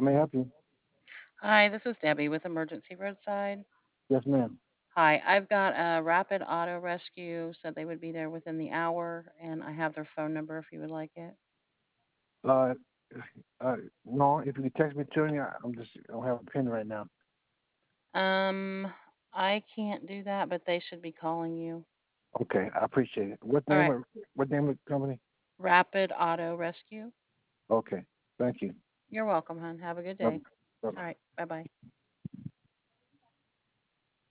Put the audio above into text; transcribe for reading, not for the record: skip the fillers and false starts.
I may help you. Hi, this is Debbie with Emergency Roadside. Yes, ma'am. Hi, I've got a Rapid Auto Rescue, said they would be there within the hour, and I have their phone number if you would like it. Uh, no, if you could text me to me, I don't have a pen right now. Um, I can't do that, but they should be calling you. Okay, I appreciate it. All right, What name of the company? Rapid Auto Rescue. Okay, thank you. You're welcome, hon. Have a good Bye day. All bye. right, bye bye.